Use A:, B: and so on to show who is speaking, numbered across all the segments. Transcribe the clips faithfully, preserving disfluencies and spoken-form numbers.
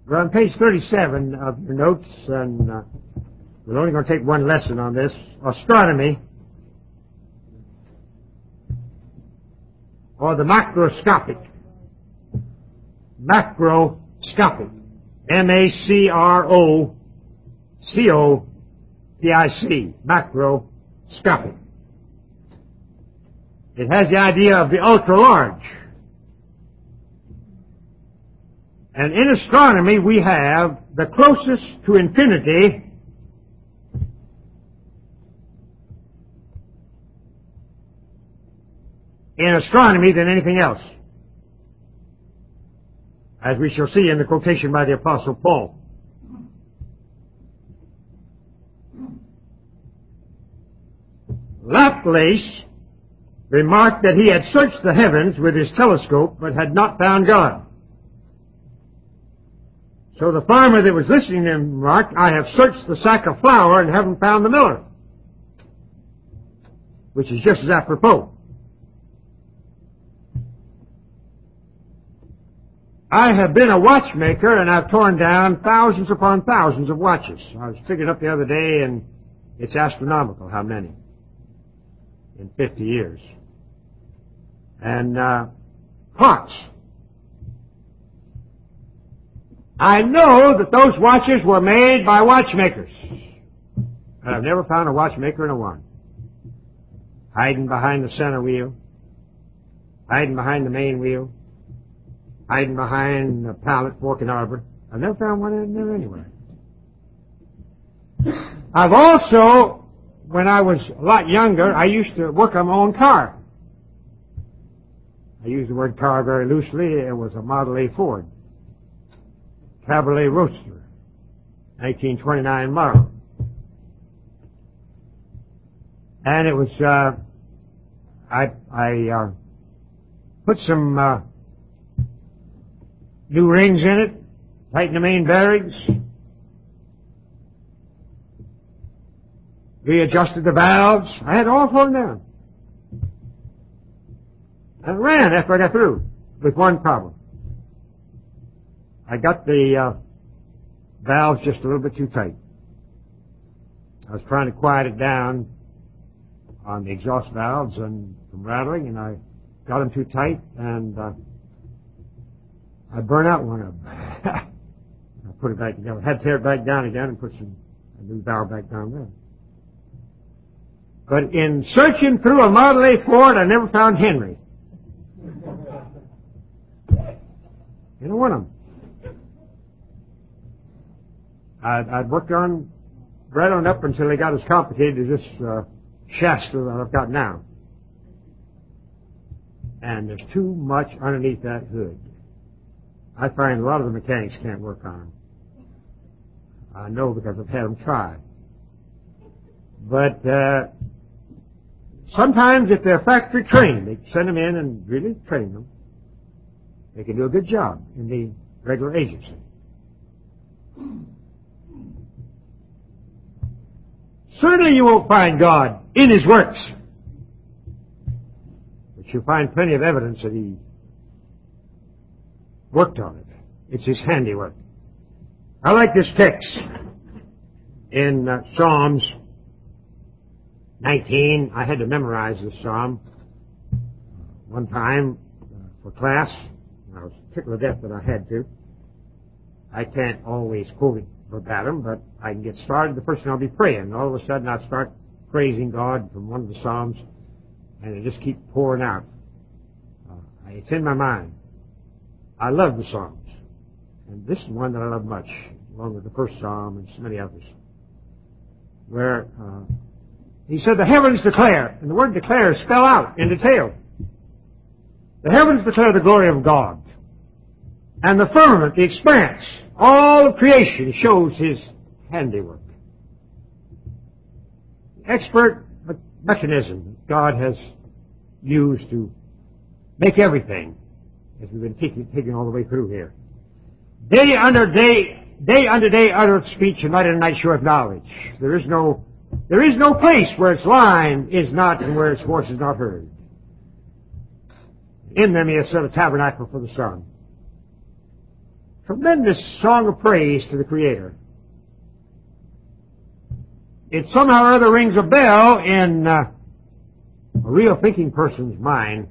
A: We're on page thirty-seven of your notes, and uh, we're only going to take one lesson on this. Astronomy, or the macroscopic. Macroscopic. M A C R O C O P I C. Macroscopic. It has the idea of the ultra-large. And in astronomy we have the closest to infinity in astronomy than anything else, as we shall see in the quotation by the Apostle Paul. Laplace remarked that he had searched the heavens with his telescope but had not found God. So the farmer that was listening to him remarked, I have searched the sack of flour and haven't found the miller. Which is just as apropos. I have been a watchmaker and I've torn down thousands upon thousands of watches. I was figuring up the other day, and it's astronomical how many in fifty years. And uh, clocks. I know that those watches were made by watchmakers. But I've never found a watchmaker in a one. Hiding behind the center wheel. Hiding behind the main wheel. Hiding behind the pallet, fork, and arbor. I've never found one in there anywhere. I've also, when I was a lot younger, I used to work on my own car. I use the word car very loosely. It was a Model A Ford. Cabriolet Roadster, nineteen twenty-nine model. And it was, uh, I, I, uh, put some, uh, new rings in it, tightened the main bearings, readjusted the valves. I had it all thrown down. And it ran after I got through, with one problem. I got the uh, valves just a little bit too tight. I was trying to quiet it down on the exhaust valves and from rattling, and I got them too tight, and uh, I burned out one of them. I put it back together. I had to tear it back down again and put some a new valve back down there. But in searching through a Model A Ford, I never found Henry. You know, one of them. I'd, I'd worked on right on up until they got as complicated as this uh, Shasta that I've got now. And there's too much underneath that hood. I find a lot of the mechanics can't work on them. I know because I've had them try. But uh, sometimes if they're factory trained, they send them in and really train them. They can do a good job in the regular agency. Certainly you won't find God in His works. But you'll find plenty of evidence that He worked on it. It's His handiwork. I like this text in uh, Psalms nineteen. I had to memorize this psalm one time uh, for class. I was tickled to death that I had to. I can't always quote it verbatim, but I can get started. The first thing I'll be praying. All of a sudden I'll start praising God from one of the Psalms, and it just keep pouring out. Uh, it's in my mind. I love the Psalms. And this is one that I love much, along with the first Psalm and so many others, where uh, he said, the heavens declare, and the word declare is spell out in detail. The heavens declare the glory of God, and the firmament, the expanse, all of creation shows His handiwork. The expert mechanism God has used to make everything, as we've been taking, taking all the way through here. Day under day, day under day uttereth speech, and night under night showeth knowledge. There is no, there is no place where its line is not and where its voice is not heard. In them He has set a tabernacle for the sun. tremendous song of praise to the Creator. It somehow or other rings a bell in uh, a real thinking person's mind.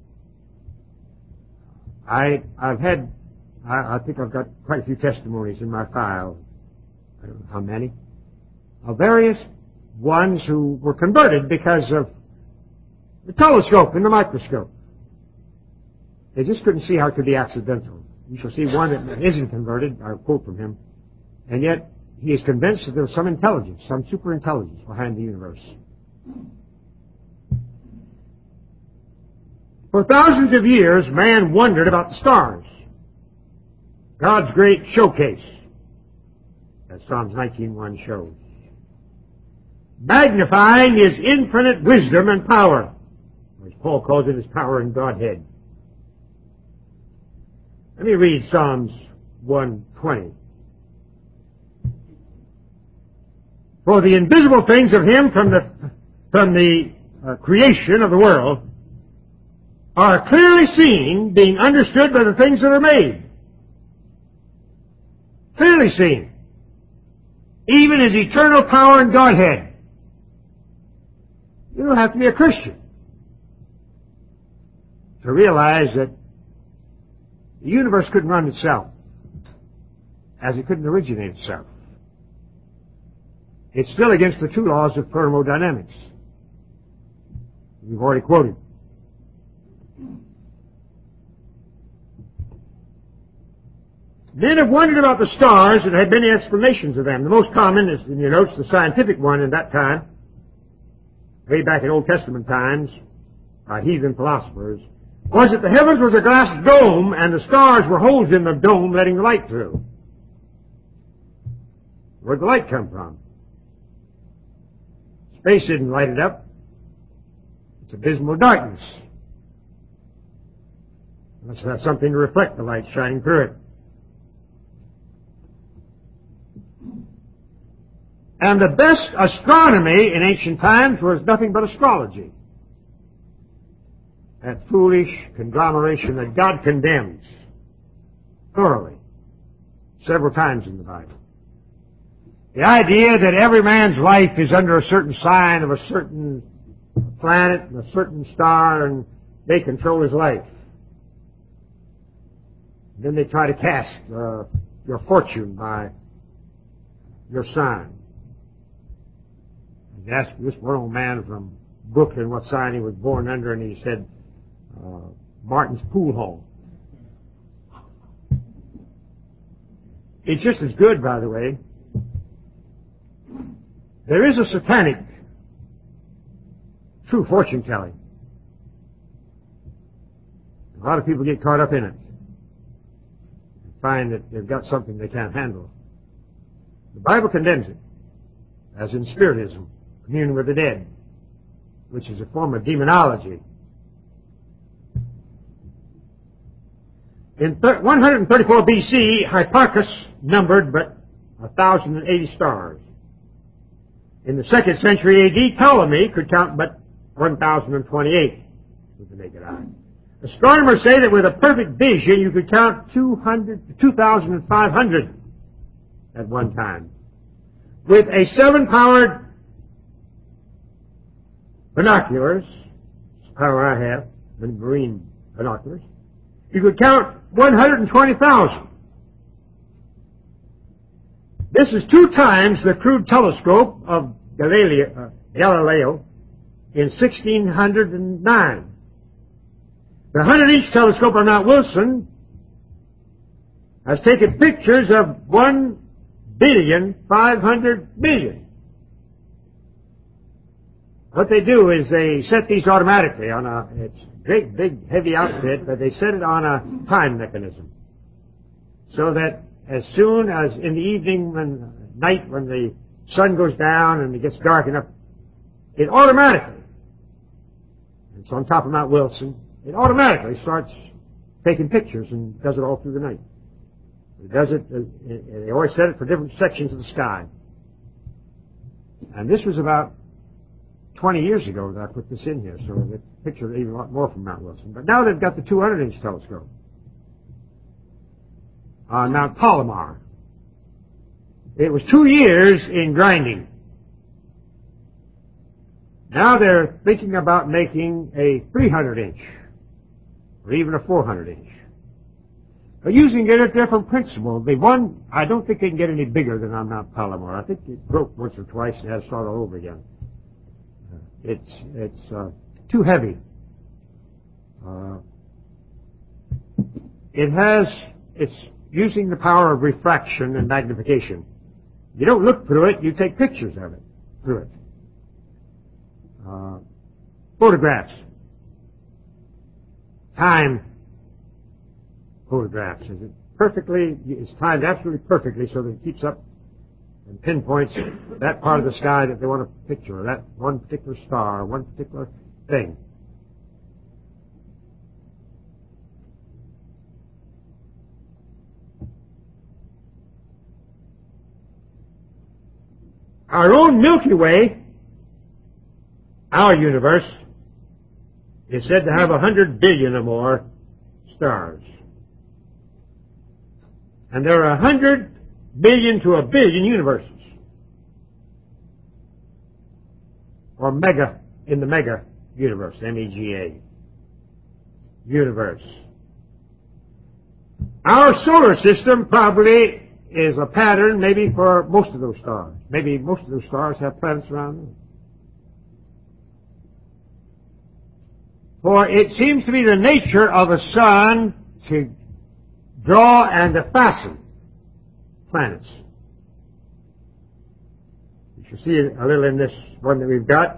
A: I, I've had, I, I think I've got quite a few testimonies in my file. I don't know how many. Of various ones who were converted because of the telescope and the microscope. They just couldn't see how it could be accidental. You shall see one that isn't converted, I'll quote from him, and yet he is convinced that there's some intelligence, some superintelligence behind the universe. For thousands of years, man wondered about the stars, God's great showcase, as Psalms nineteen one shows, magnifying His infinite wisdom and power, or as Paul calls it, His power in Godhead. Let me read Psalms one twenty. For the invisible things of Him from the, from the uh, creation of the world are clearly seen, being understood by the things that are made. Clearly seen. Even His eternal power and Godhead. You don't have to be a Christian to realize that the universe couldn't run itself, as it couldn't originate itself. It's still against the two laws of thermodynamics we've already quoted. Men have wondered about the stars and had many explanations of them. The most common is, in your notes, the scientific one in that time, way back in Old Testament times, by heathen philosophers, was that the heavens was a glass dome and the stars were holes in the dome letting the light through. Where'd the light come from? Space isn't lighted up. It's abysmal darkness. Unless it has something to reflect the light shining through it. And the best astronomy in ancient times was nothing but astrology. That foolish conglomeration that God condemns thoroughly several times in the Bible. The idea that every man's life is under a certain sign of a certain planet and a certain star and they control his life. And then they try to cast uh, your fortune by your sign. I asked this one old man from Brooklyn what sign he was born under, and he said, uh, Martin's Pool Hall. It's just as good, by the way. There is a satanic true fortune telling. A lot of people get caught up in it and find that they've got something they can't handle. The Bible condemns it, as in Spiritism, communion with the dead, which is a form of demonology. In one hundred thirty-four B C, Hipparchus numbered but one thousand eighty stars. In the second century A D, Ptolemy could count but one thousand twenty-eight with the naked eye. Astronomers say that with a perfect vision you could count two thousand five hundred at one time. With a seven-powered binoculars, the power I have, the marine binoculars, you could count one hundred twenty thousand. This is two times the crude telescope of Galileo, uh, Galileo in sixteen hundred nine. The one hundred inch telescope on Mount Wilson has taken pictures of one billion five hundred million. What they do is they set these automatically on a, it's a great big heavy outfit, but they set it on a time mechanism. So that as soon as in the evening, when night, when the sun goes down and it gets dark enough, it automatically, it's on top of Mount Wilson, it automatically starts taking pictures and does it all through the night. It does it, they always set it for different sections of the sky. And this was about twenty years ago that I put this in here, so the picture even a lot more from Mount Wilson. But now they've got the two hundred inch telescope. on Mount Palomar. It was two years in grinding. Now they're thinking about making a three hundred inch, or even a four hundred inch. But using it a different principle. The one, I don't think they can get any bigger than on Mount Palomar. I think it broke once or twice and had to start all over again. It's, it's, uh, too heavy. Uh, it has, it's using the power of refraction and magnification. You don't look through it, you take pictures of it, through it. Uh, photographs. Time photographs. Is it perfectly, it's timed absolutely perfectly so that it keeps up and pinpoints that part of the sky that they want to picture, or that one particular star, or one particular thing. Our own Milky Way, our universe, is said to have a hundred billion or more stars. And there are a hundred billion to a billion universes. Or mega, in the mega universe, M E G A. Universe. Our solar system probably is a pattern maybe for most of those stars. Maybe most of those stars have planets around them. For it seems to be the nature of a sun to draw and to fasten planets. You should see a little in this one that we've got.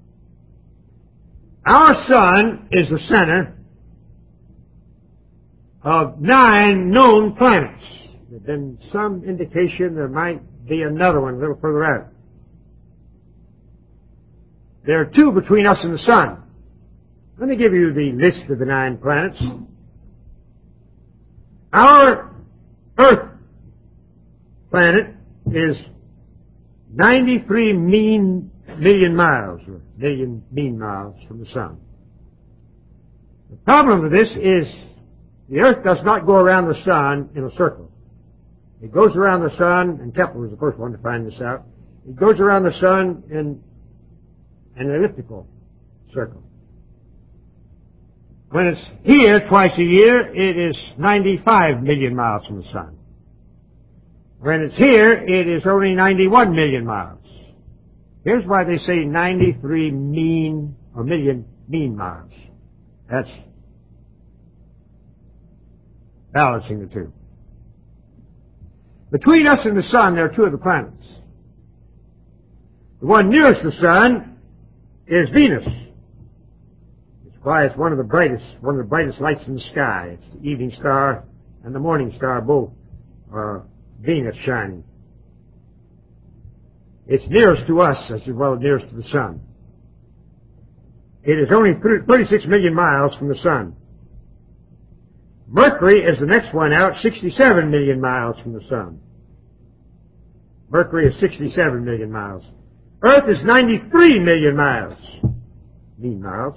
A: Our sun is the center of nine known planets. There's been some indication there might be another one a little further out. There are two between us and the sun. Let me give you the list of the nine planets. Our Earth planet is ninety-three mean million miles, or million mean miles from the sun. The problem with this is the Earth does not go around the sun in a circle. It goes around the sun, and Kepler was the first one to find this out. It goes around the sun in an elliptical circle. When it's here twice a year, it is ninety-five million miles from the sun. When it's here, it is only ninety-one million miles. Here's why they say ninety-three mean, or million mean miles. That's balancing the two. Between us and the sun, there are two other planets. The one nearest the sun is Venus. It's why it's one of the brightest, one of the brightest lights in the sky. It's the evening star and the morning star, both are Venus shining. It's nearest to us as well as nearest to the sun. It is only thirty-six million miles from the sun. Mercury is the next one out, sixty-seven million miles from the sun. Mercury is sixty-seven million miles. Earth is ninety-three million miles. Mean miles.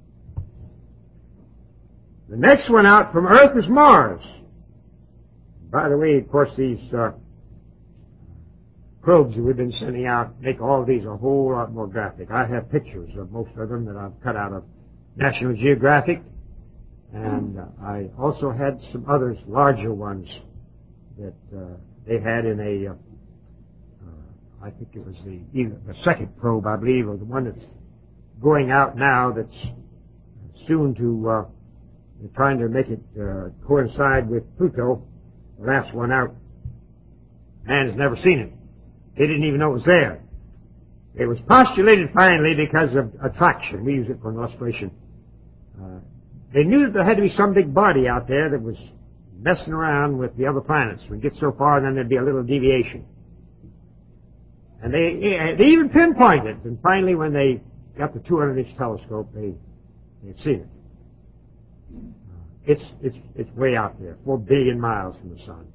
A: The next one out from Earth is Mars. By the way, of course, these uh, probes that we've been sending out make all of these a whole lot more graphic. I have pictures of most of them that I've cut out of National Geographic. And uh, I also had some others, larger ones, that uh, they had in a, uh, uh, I think it was the, either the second probe, I believe, or the one that's going out now that's soon to, uh, they're trying to make it uh, coincide with Pluto, the last one out. Man has never seen it. They didn't even know it was there. It was postulated finally because of attraction. We use it for an illustration. Uh, They knew that there had to be some big body out there that was messing around with the other planets. We'd get so far, and then there'd be a little deviation. And they they even pinpointed it. And finally, when they got the two hundred inch telescope, they they'd seen it. It's it's it's way out there, four billion miles from the sun.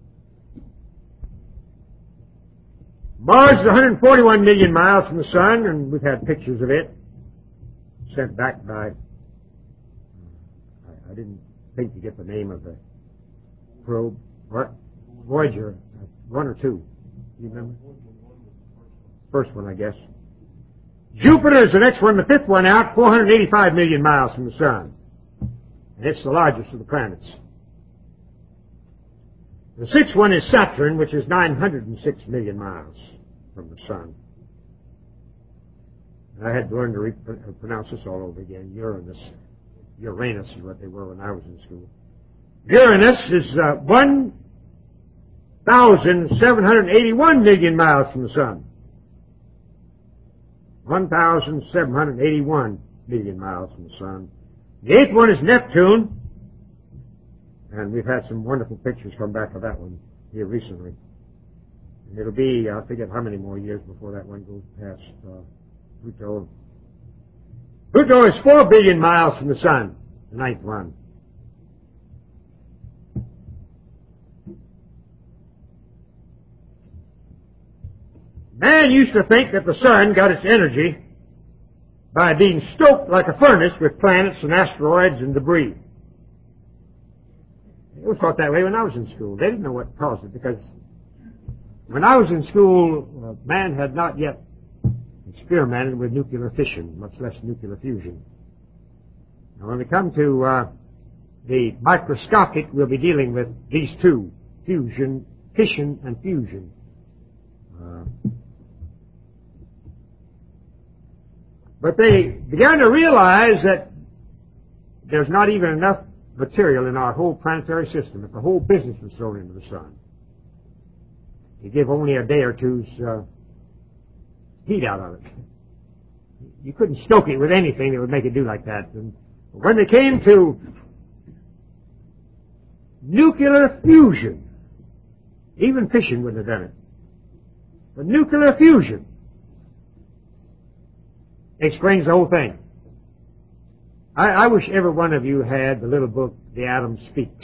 A: Mars is one hundred forty-one million miles from the sun, and we've had pictures of it sent back by. I didn't think to get the name of the probe. What? Voyager. One or two? You remember? First one, I guess. Jupiter is the next one, the fifth one out, four hundred eighty-five million miles from the Sun. And it's the largest of the planets. The sixth one is Saturn, which is nine hundred six million miles from the Sun. And I had to learn to re- pronounce this all over again. Uranus. Uranus is what they were when I was in school. Uranus is uh, one thousand seven hundred eighty-one million miles from the Sun. one thousand seven hundred eighty-one million miles from the Sun. The eighth one is Neptune. And we've had some wonderful pictures come back of that one here recently. And it'll be, I forget how many more years before that one goes past uh, Pluto. Pluto is four billion miles from the Sun, the ninth one. Man used to think that the Sun got its energy by being stoked like a furnace with planets and asteroids and debris. It was thought that way when I was in school. They didn't know what caused it, because when I was in school, uh, man had not yet experimented with nuclear fission, much less nuclear fusion. Now, when we come to uh, the microscopic, we'll be dealing with these two, fusion, fission and fusion. Uh, but they began to realize that there's not even enough material in our whole planetary system, if the whole business was thrown into the Sun. You give only a day or two's uh, heat out of it. You couldn't stoke it with anything that would make it do like that. And when they came to nuclear fusion, even fission wouldn't have done it. But nuclear fusion explains the whole thing. I, I wish every one of you had the little book, The Atom Speaks,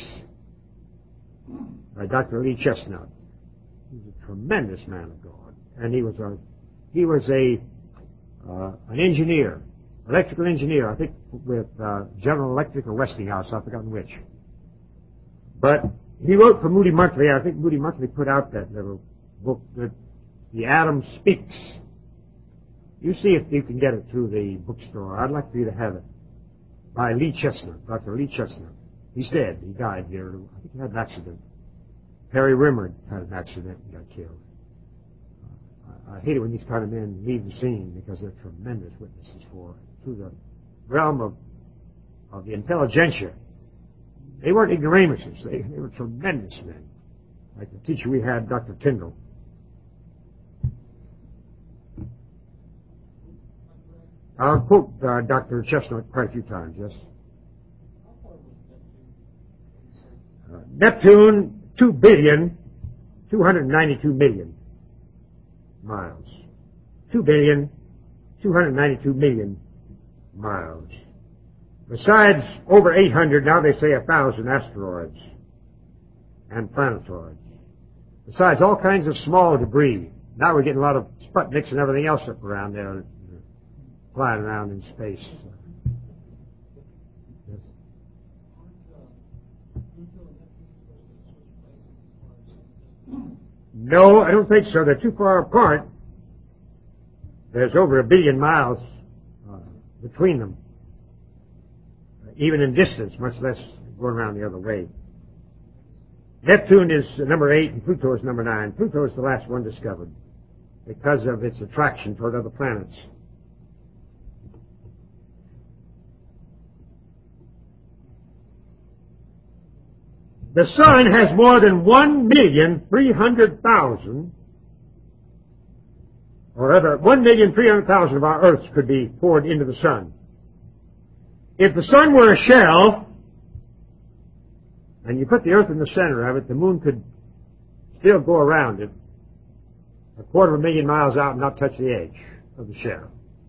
A: by Doctor Lee Chestnut. He's a tremendous man of God, and he was a he was a uh, an engineer, electrical engineer, I think, with uh, General Electric or Westinghouse. I've forgotten which. But he wrote for Moody Monthly. I think Moody Monthly put out that little book, that The Atom Speaks. You see if you can get it through the bookstore. I'd like for you to have it. By Lee Chestnut, Doctor Lee Chestnut. He's dead. He died here. I think he had an accident. Harry Rimmer had an accident and got killed. Uh, I, I hate it when these kind of men leave the scene, because they're tremendous witnesses for, through the realm of, of the intelligentsia. They weren't ignoramuses. They, they were tremendous men. Like the teacher we had, Doctor Tyndall. I'll quote uh, Doctor Chestnut quite a few times, yes. Uh, Neptune, two billion, two hundred ninety-two million miles. Two billion, two hundred ninety-two million miles. Besides over eight hundred, now they say a thousand asteroids and planetoids. Besides all kinds of small debris. Now we're getting a lot of Sputniks and everything else up around there, flying around in space. Yes. No, I don't think so. They're too far apart. There's over a billion miles uh, between them, even in distance, much less going around the other way. Neptune is number eight and Pluto is number nine. Pluto is the last one discovered because of its attraction toward other planets. The Sun has more than one million three hundred thousand, or rather, one million three hundred thousand of our Earths could be poured into the Sun. If the Sun were a shell, and you put the Earth in the center of it, the Moon could still go around it a quarter of a million miles out and not touch the edge of the shell.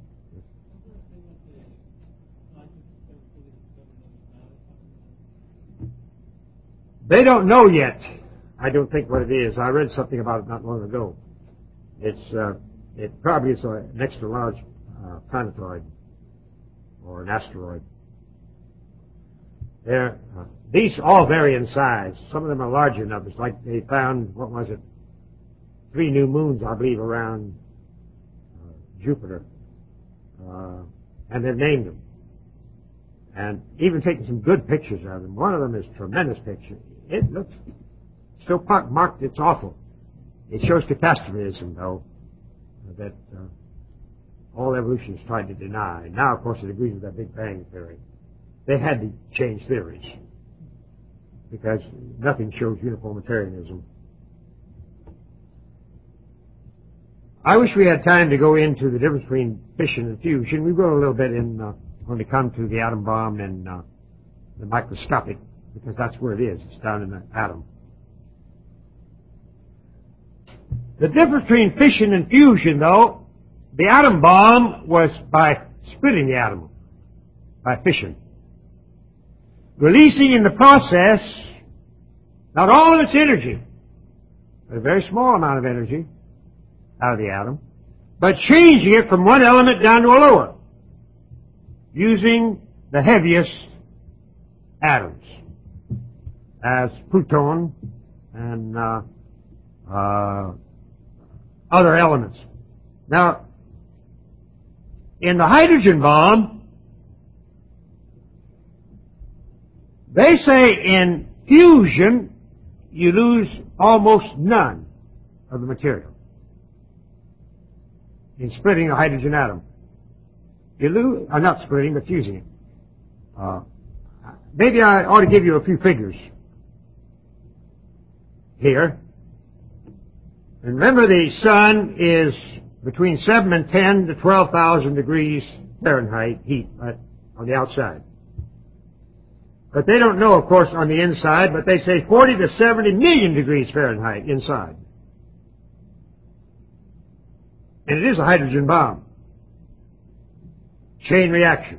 A: They don't know yet, I don't think, what it is. I read something about it not long ago. It's uh, it probably is an extra large uh, planetoid or an asteroid. They're, uh, these all vary in size. Some of them are larger than others. Like they found, what was it, three new moons, I believe, around uh, Jupiter. Uh, and they've named them. And even taken some good pictures of them. One of them is a tremendous picture. It looks so marked, it's awful. It shows catastrophism, though, that uh, all evolutionists tried to deny. Now, of course, it agrees with that Big Bang theory. They had to change theories because nothing shows uniformitarianism. I wish we had time to go into the difference between fission and fusion. We will a little bit in uh, when we come to the atom bomb and uh, the microscopic, because that's where it is. It's down in the atom. The difference between fission and fusion, though, the atom bomb was by splitting the atom, by fission. Releasing in the process not all of its energy, but a very small amount of energy out of the atom, but changing it from one element down to a lower, using the heaviest atoms as pluton and uh, uh, other elements. Now, in the hydrogen bomb, they say in fusion you lose almost none of the material. In splitting a hydrogen atom. You lose, uh, not splitting, but fusing it. Uh, maybe I ought to give you a few figures here. And remember, the sun is between seven and ten to twelve thousand degrees Fahrenheit heat on the outside. But they don't know, of course, on the inside, but they say forty to seventy million degrees Fahrenheit inside. And it is a hydrogen bomb. Chain reaction.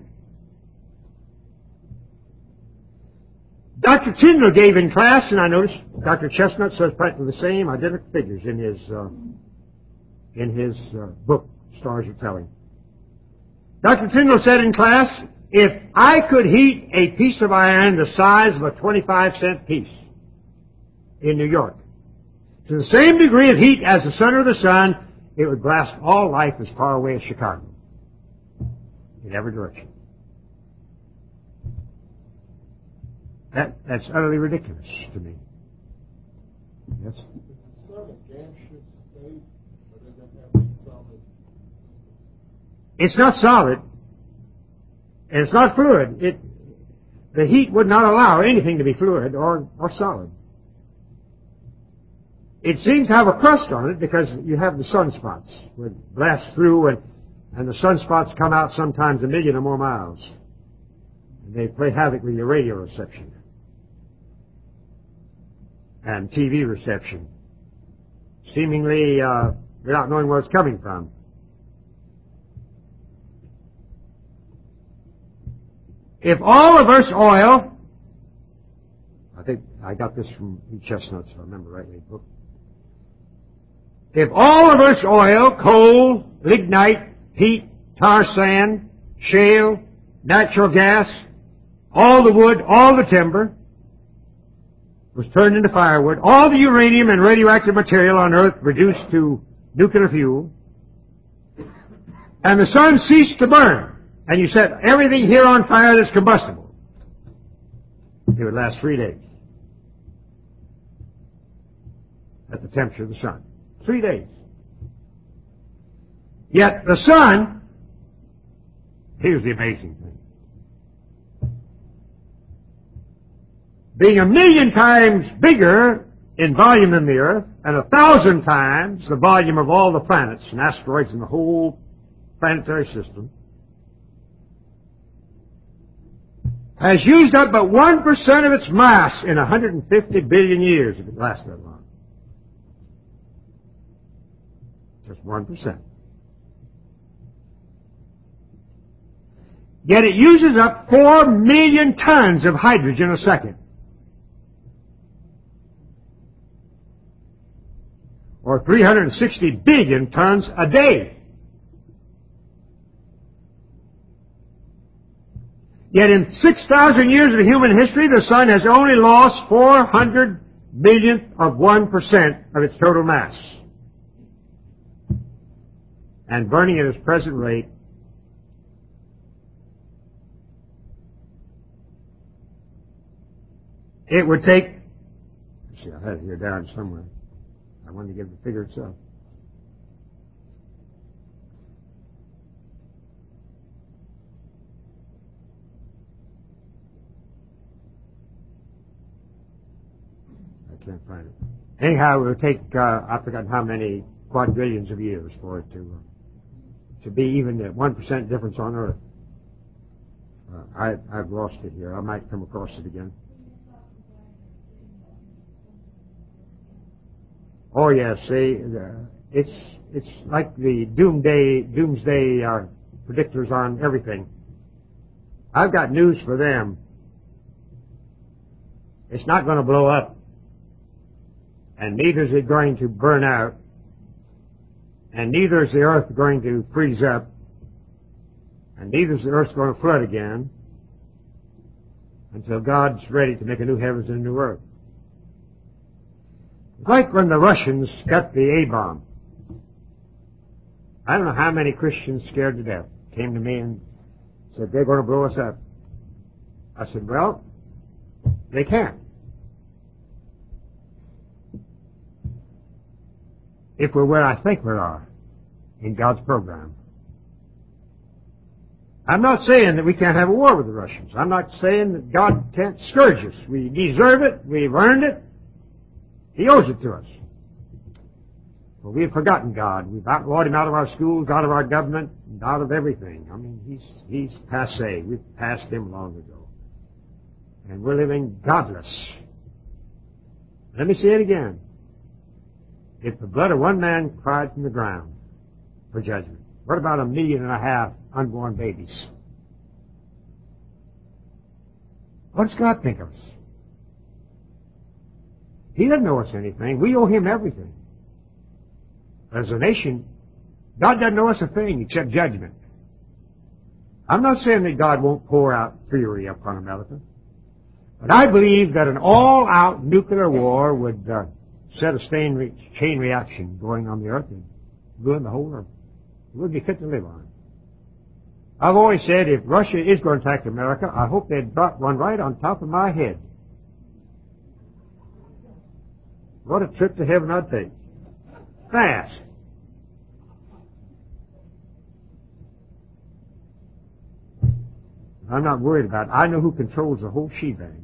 A: Doctor Tyndall gave in class, and I noticed Doctor Chestnut says practically the same identical figures in his uh, in his uh, book, Stars Are Telling. Doctor Tyndall said in class, if I could heat a piece of iron the size of a twenty-five cent piece in New York to the same degree of heat as the center of the sun, it would blast all life as far away as Chicago in every direction. That, that's utterly ridiculous to me. Yes?
B: Is the sun a gaseous state, or does it have a solid?
A: It's not solid, and it's not fluid. It, the heat would not allow anything to be fluid or, or solid. It seems to have a crust on it because you have the sunspots where it blasts through, and, and the sunspots come out sometimes a million or more miles. And they play havoc with your radio reception and T V reception, seemingly uh, without knowing where it's coming from. If all of Earth's oil, I think I got this from E. Chestnut, so I remember rightly, book. If all of Earth's oil, coal, lignite, peat, tar sand, shale, natural gas, all the wood, all the timber was turned into firewood, all the uranium and radioactive material on Earth reduced to nuclear fuel, and the sun ceased to burn, and you set everything here on fire that's combustible, it would last three days at the temperature of the sun. Three days. Yet the sun, here's the amazing thing, being a million times bigger in volume than the Earth, and a thousand times the volume of all the planets and asteroids in the whole planetary system, has used up but one percent of its mass in one hundred fifty billion years, if it lasts that long. Just one percent. Yet it uses up four million tons of hydrogen a second. Or three hundred sixty billion tons a day. Yet in six thousand years of human history, the sun has only lost four hundred millionth of one percent of its total mass. And burning at its present rate, it would take, let's see, I had it here down somewhere. I wanted to give the figure itself. I can't find it. Anyhow, it would take, uh, I've forgotten how many quadrillions of years for it to, uh, to be even at one percent difference on Earth. Uh, I, I've lost it here. I might come across it again. Oh yes, see, uh, it's it's like the doomsday doomsday uh, predictors on everything. I've got news for them. It's not going to blow up, and neither is it going to burn out, and neither is the earth going to freeze up, and neither is the earth going to flood again until God's ready to make a new heavens and a new earth. Like when the Russians got the A-bomb. I don't know how many Christians scared to death came to me and said, they're going to blow us up. I said, well, they can't. If we're where I think we are in God's program. I'm not saying that we can't have a war with the Russians. I'm not saying that God can't scourge us. We deserve it. We've earned it. He owes it to us. Well, we have forgotten God. We've outlawed Him out of our schools, out of our government, and out of everything. I mean, He's He's passé. We've passed Him long ago. And we're living godless. Let me say it again. If the blood of one man cried from the ground for judgment, what about a million and a half unborn babies? What does God think of us? He doesn't owe us anything. We owe Him everything. As a nation, God doesn't owe us a thing except judgment. I'm not saying that God won't pour out fury upon America, but I believe that an all-out nuclear war would uh, set a chain, re- chain reaction going on the earth and ruin the whole earth. It wouldn't be fit to live on. I've always said if Russia is going to attack America, I hope they'd drop one right on top of my head. What a trip to heaven I'd take. Fast. I'm not worried about it. I know who controls the whole shebang.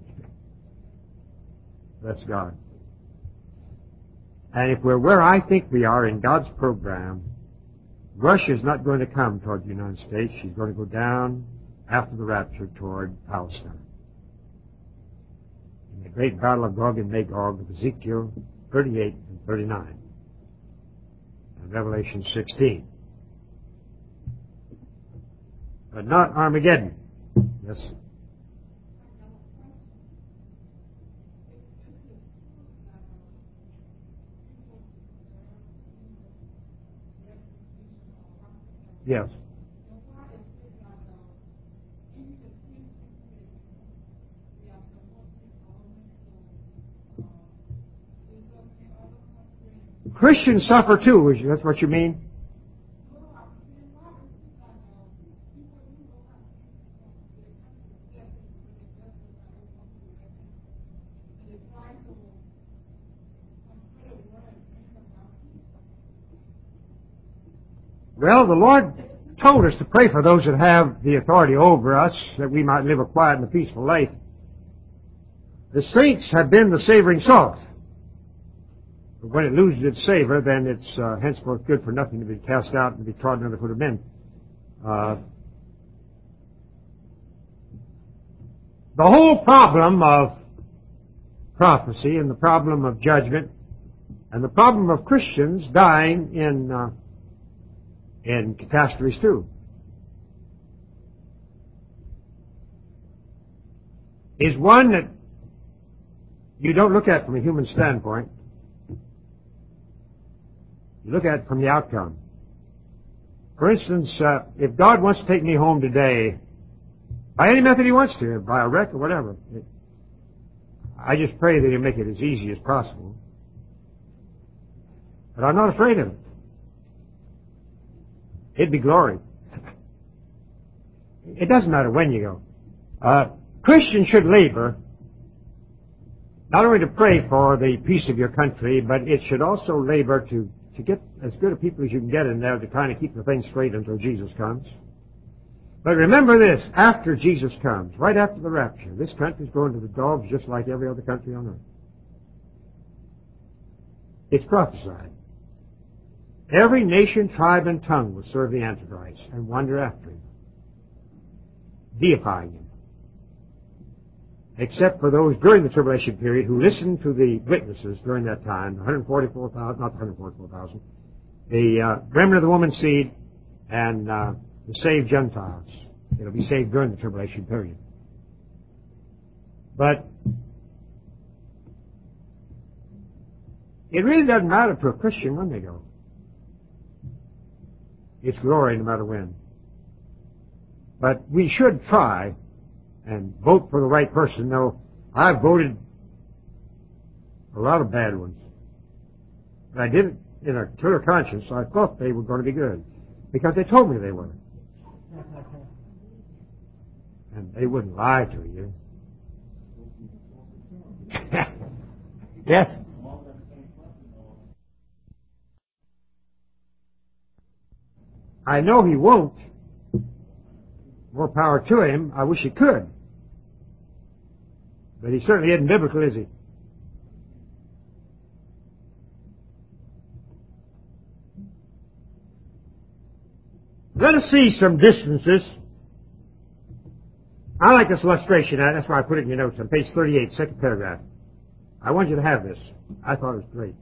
A: That's God. And if we're where I think we are in God's program, Russia's not going to come toward the United States. She's going to go down after the rapture toward Palestine. In the great battle of Gog and Magog of Ezekiel thirty-eight and thirty-nine. And Revelation sixteen. But not Armageddon. Yes. Yes. Christians suffer too, is that's what you mean? Well, the Lord told us to pray for those that have the authority over us, that we might live a quiet and a peaceful life. The saints have been the savoring salt. But when it loses its savor, then it's uh, henceforth good for nothing to be cast out and to be trodden under foot of men. Uh, the whole problem of prophecy and the problem of judgment and the problem of Christians dying in uh, in catastrophes too is one that you don't look at from a human standpoint. You look at it from the outcome. For instance, uh, if God wants to take me home today by any method he wants to, by a wreck or whatever. It, I just pray that he'll make it as easy as possible. But I'm not afraid of it. It'd be glory. It doesn't matter when you go. Uh, Christians should labor not only to pray for the peace of your country, but it should also labor to, to get as good a people as you can get in there to kind of keep the thing straight until Jesus comes. But remember this, after Jesus comes, right after the rapture, this country's going to the dogs just like every other country on earth. It's prophesied. Every nation, tribe, and tongue will serve the Antichrist and wander after him, deifying him. Except for those during the tribulation period who listened to the witnesses during that time, one hundred forty-four thousand, not one hundred forty-four thousand, the uh, remnant of the woman's seed, and uh, the saved Gentiles. It'll be saved during the tribulation period. But it really doesn't matter to a Christian when they go. It's glory no matter when. But we should try and vote for the right person, though I've voted a lot of bad ones. But I did it in a clear conscience, so I thought they were going to be good. Because they told me they were. And they wouldn't lie to you. Yes? I know he won't. More power to him. I wish he could. But he certainly isn't biblical, is he? Let us see some distances. I like this illustration. That's why I put it in your notes on page thirty-eight, second paragraph. I want you to have this. I thought it was great.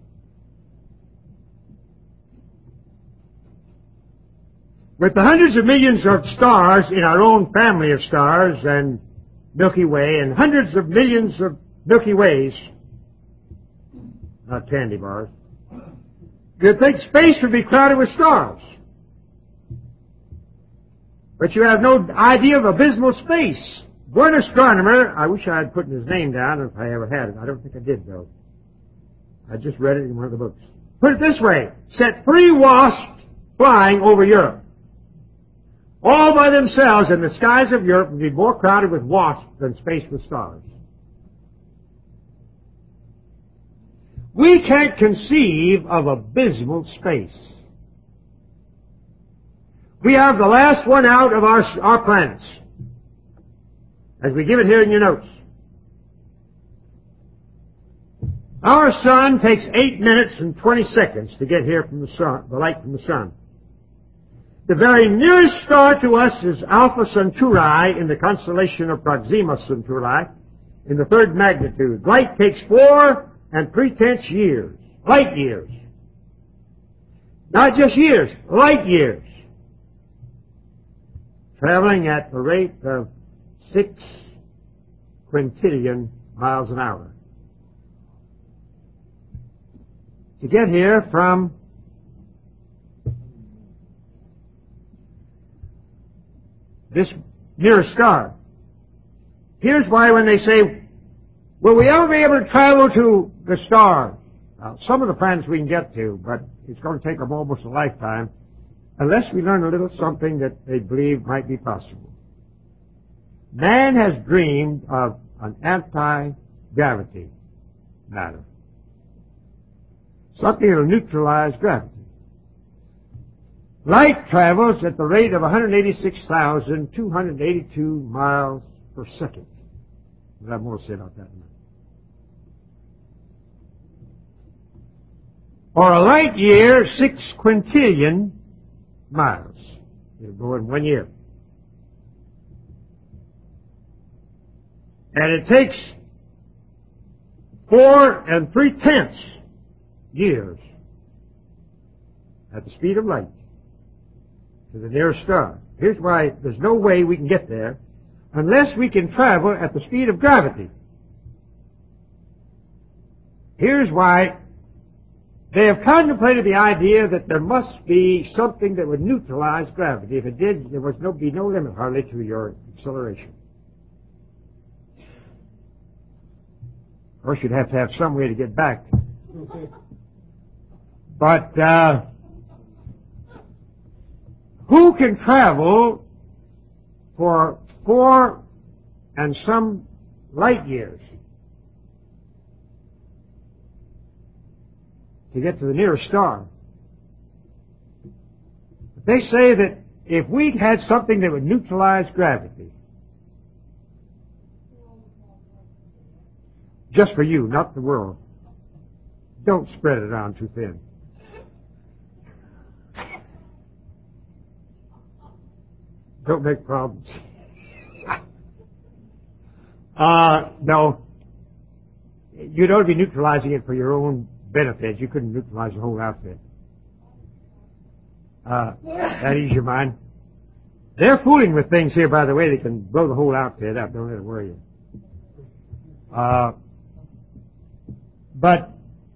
A: With the hundreds of millions of stars in our own family of stars and Milky Way, and hundreds of millions of Milky Ways, not candy bars, you'd think space would be crowded with stars. But you have no idea of abysmal space. One astronomer, I wish I had put his name down if I ever had it. I don't think I did, though. I just read it in one of the books. Put it this way. Set three wasps flying over Europe. All by themselves, and the skies of Europe would be more crowded with wasps than space with stars. We can't conceive of abysmal space. We have the last one out of our, our planets, as we give it here in your notes. Our sun takes eight minutes and twenty seconds to get here from the sun, the light from the sun. The very nearest star to us is Alpha Centauri in the constellation of Proxima Centauri in the third magnitude. Light takes four and three-tenths years. Light years. Not just years, light years. Traveling at the rate of six quintillion miles an hour. To get here from this nearest star. Here's why when they say, will we ever be able to travel to the stars? Now, some of the planets we can get to, but it's going to take them almost a lifetime, unless we learn a little something that they believe might be possible. Man has dreamed of an anti-gravity matter. Something that will neutralize gravity. Light travels at the rate of one hundred eighty-six thousand two hundred eighty-two miles per second. We'll have more to say about that in a minute. Or a light year, six quintillion miles. It'll go in one year. And it takes four and three-tenths years at the speed of light to the nearest star. Here's why there's no way we can get there unless we can travel at the speed of gravity. Here's why they have contemplated the idea that there must be something that would neutralize gravity. If it did, there would no, be no limit hardly to your acceleration. Of course, you'd have to have some way to get back. But uh, who can travel for four and some light years to get to the nearest star? They say that if we had something that would neutralize gravity, just for you, not the world, don't spread it around too thin. Don't make problems. uh, no. You don't be neutralizing it for your own benefit. You couldn't neutralize the whole outfit. Uh, that ease your mind. They're fooling with things here, by the way. They can blow the whole outfit up. Don't let it worry you. Uh, but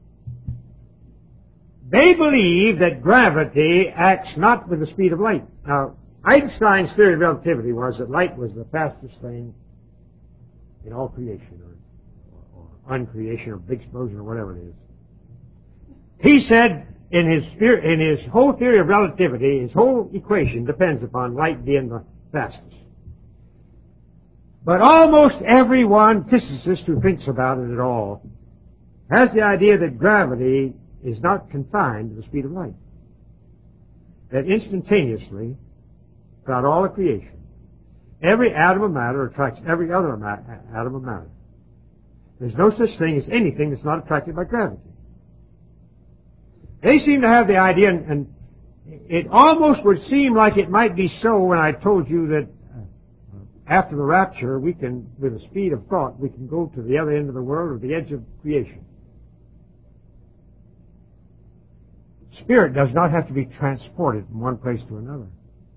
A: they believe that gravity acts not with the speed of light. Now, Einstein's theory of relativity was that light was the fastest thing in all creation, or, or, or uncreation, or big explosion, or whatever it is. He said in his in his whole theory of relativity, his whole equation depends upon light being the fastest. But almost everyone, physicist who thinks about it at all, has the idea that gravity is not confined to the speed of light. That instantaneously, throughout all of creation, every atom of matter attracts every other atom of matter. There's no such thing as anything that's not attracted by gravity. They seem to have the idea, and, and it almost would seem like it might be so when I told you that uh, after the rapture, we can, with the speed of thought, we can go to the other end of the world or the edge of creation. Spirit does not have to be transported from one place to another.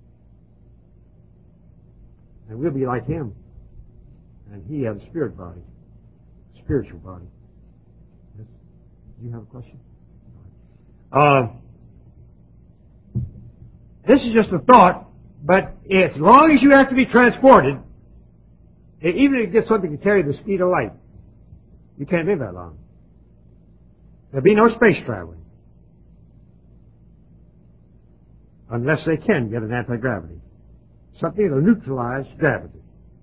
A: And we'll be like Him. And He has a spirit body, spiritual body. Yes? Do you have a question? Uh, this is just a thought, but as long as you have to be transported, even if you get something to carry the speed of light, you can't live that long. There'll be no space traveling. Unless they can get an anti-gravity. Something that will neutralize gravity.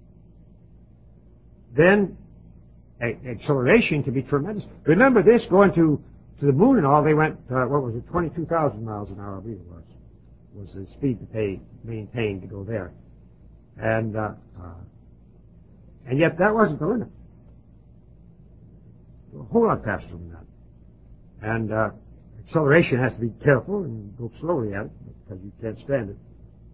A: Then, a- acceleration can be tremendous. Remember this, going to, to the moon and all, they went, uh, what was it, twenty-two thousand miles an hour, I believe it was, was the speed that they maintained to go there. And, uh, uh, and yet that wasn't the limit. A whole lot faster than that. And, uh, acceleration has to be careful and go slowly at it because you can't stand it.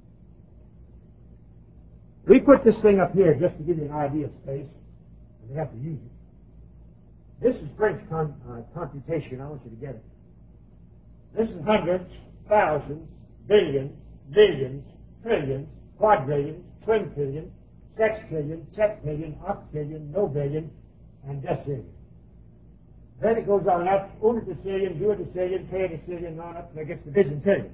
A: We put this thing up here just to give you an idea of space, and we have to use it. This is French con- uh, computation. I want you to get it. This is hundreds, thousands, billions, millions, trillions, quadrillions, quintillion, sextillion, septillion, octillion, nobillion, and decillion. Then it goes on up, una decillion, two decillion, three decillion, on up, and it gets to bizentillion.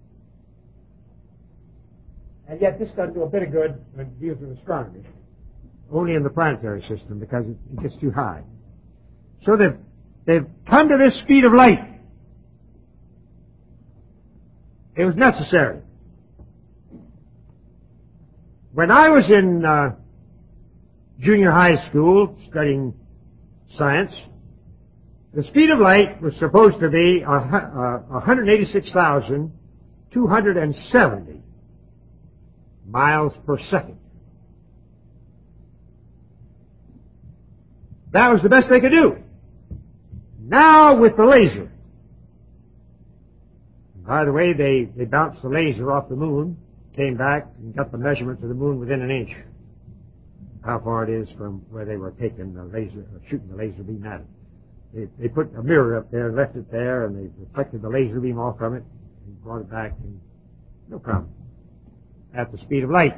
A: And yet this doesn't do a bit of good when it deals with astronomy. Only in the planetary system, because it, it gets too high. So they've, they've come to this speed of light. It was necessary. When I was in uh, junior high school studying science, the speed of light was supposed to be uh, uh, one hundred eighty-six thousand two hundred seventy miles per second. That was the best they could do. Now with the laser. By the way, they, they bounced the laser off the moon, came back and got the measurements of the moon within an inch. How far it is from where they were taking the laser, or shooting the laser beam at it. They, they put a mirror up there and left it there, and they reflected the laser beam off from it and brought it back, and no problem. At the speed of light.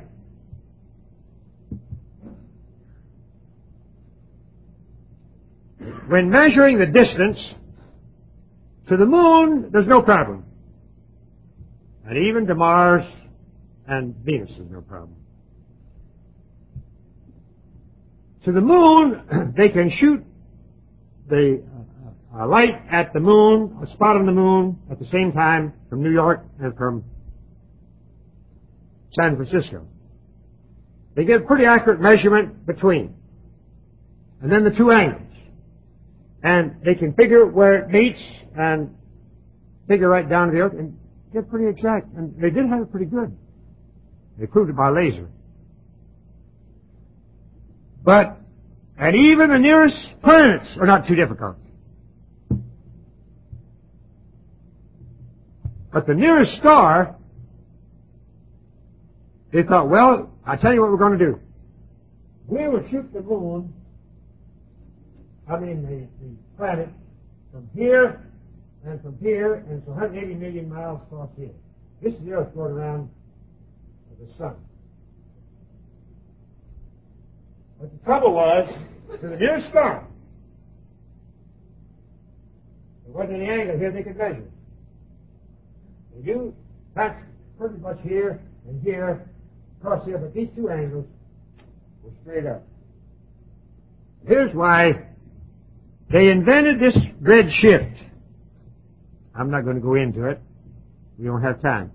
A: When measuring the distance to the moon, there's no problem. And even to Mars and Venus is no problem. To the moon, they can shoot the uh, uh, light at the moon, a spot on the moon, at the same time from New York and from San Francisco. They get a pretty accurate measurement between. And then the two angles. And they can figure where it meets and figure right down to the earth and get pretty exact. And they did have it pretty good. They proved it by laser. But, and even the nearest planets are not too difficult. But the nearest star, they thought, well, I'll tell you what we're going to do. We will shoot the moon, I mean the, the planet, from here and from here, and it's one hundred eighty million miles across here. This is the Earth going around the sun. But the trouble was, to the nearest star, there wasn't any angle here they could measure. And you, that's pretty much here and here, across here, but these two angles were straight up. Here's why they invented this red shift. I'm not going to go into it. We don't have time.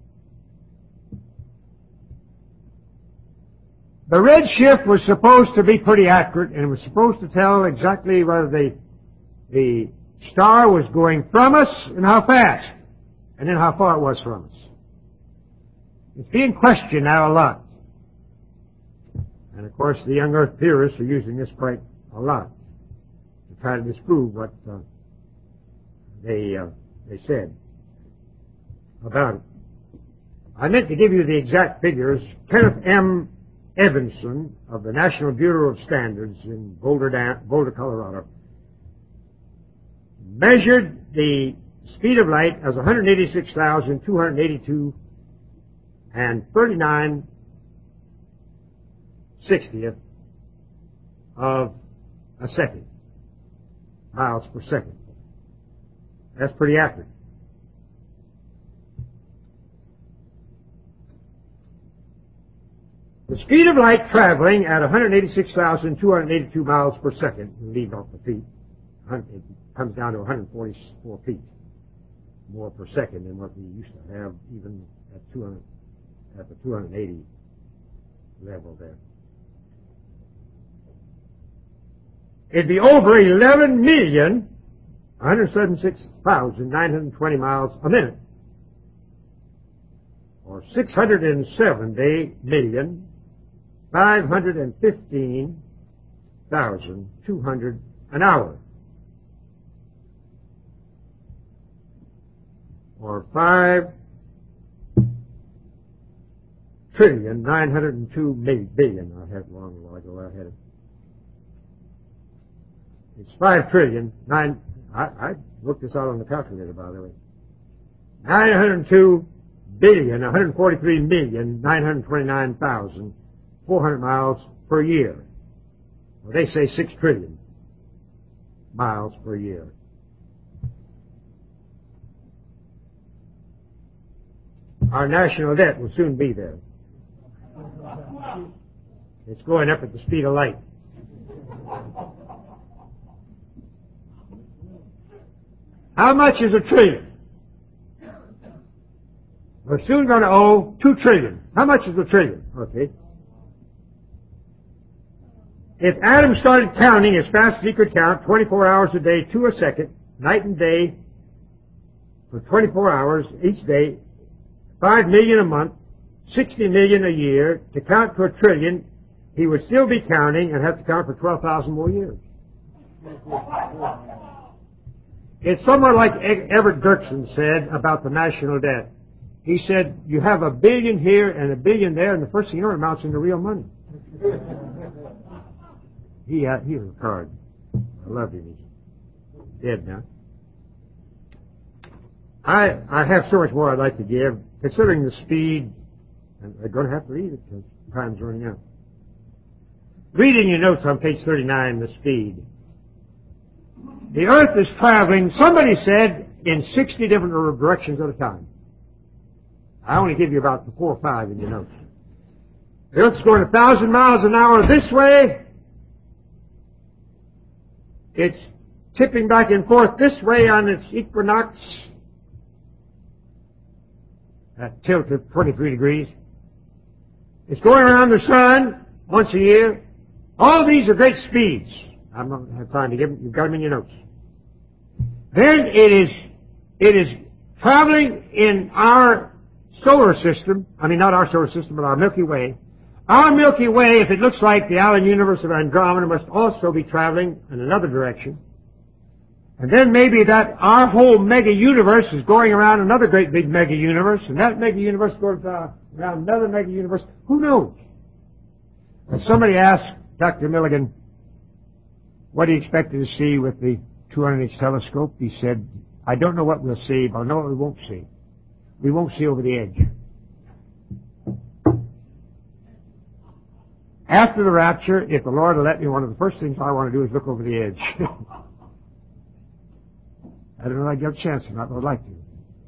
A: The red shift was supposed to be pretty accurate, and it was supposed to tell exactly whether the, the star was going from us and how fast, and then how far it was from us. It's being questioned now a lot. And of course, the young Earth theorists are using this quite a lot to try to disprove what uh, they uh, they said about it. I meant to give you the exact figures. Kenneth M. Evanson of the National Bureau of Standards in Boulder, Dam- Boulder, Colorado, measured the speed of light as one hundred eighty-six thousand two hundred eighty-two and thirty-nine sixtieth of a second, miles per second. That's pretty accurate. The speed of light traveling at one hundred eighty-six thousand two hundred eighty-two miles per second, leaving off the feet, it comes down to one hundred forty-four feet more per second than what we used to have even at two hundred, at the two hundred eighty level there. It'd be over eleven million, one hundred seventy-six thousand nine hundred twenty miles a minute, or six hundred seventy million, five hundred fifteen thousand two hundred an hour, or five trillion nine hundred two billion. I had it long ago. I had it. It's five trillion nine. I, I looked this out on the calculator, by the way. Nine hundred two billion, one hundred forty-three million, nine hundred twenty-nine thousand, four hundred miles per year. Well, they say six trillion miles per year. Our national debt will soon be there. It's going up at the speed of light. How much is a trillion? We're soon going to owe two trillion. How much is a trillion? Okay. If Adam started counting as fast as he could count, twenty-four hours a day, two a second, night and day, for twenty-four hours each day, five million a month, sixty million a year, to count to a trillion, he would still be counting and have to count for twelve thousand more years. It's somewhat like Everett Dirksen said about the national debt. He said, you have a billion here and a billion there, and the first thing you know, it amounts into real money. He, uh, he was a card. I love him. He's dead now. I, I have so much more I'd like to give, considering the speed, and I'm going to have to read it because time's running out. Read in your notes on page thirty-nine, the speed. The Earth is traveling, somebody said, in sixty different directions at a time. I only give you about four or five in your notes. The Earth's going a thousand miles an hour this way. It's tipping back and forth this way on its equinox at tilt of twenty-three degrees. It's going around the sun once a year. All these are great speeds. I don't have time to give them. You've got them in your notes. Then it is, it is traveling in our solar system. I mean, not our solar system, but our Milky Way. Our Milky Way, if it looks like the Allen universe of Andromeda, must also be traveling in another direction. And then maybe that our whole mega universe is going around another great big mega universe, and that mega universe goes uh, around another mega universe. Who knows? And somebody asked Doctor Milligan, what do you expect to see with the two hundred inch telescope? He said, I don't know what we'll see, but I know what we won't see. We won't see over the edge. After the rapture, if the Lord will let me, one of the first things I want to do is look over the edge. I don't know if I get a chance or not, but I'd like to.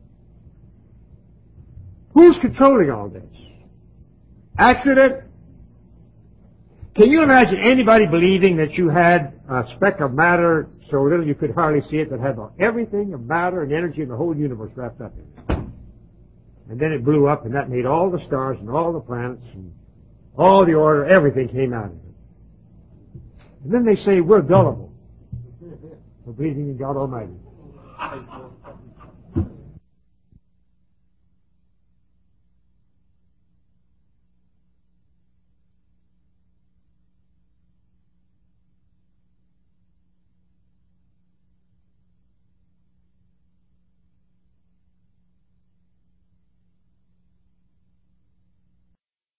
A: Who's controlling all this? Accident? Can you imagine anybody believing that you had a speck of matter so little you could hardly see it that had everything of matter and energy in the whole universe wrapped up in it? And then it blew up and that made all the stars and all the planets and all the order, everything came out of it. And then they say we're gullible for believing in God Almighty.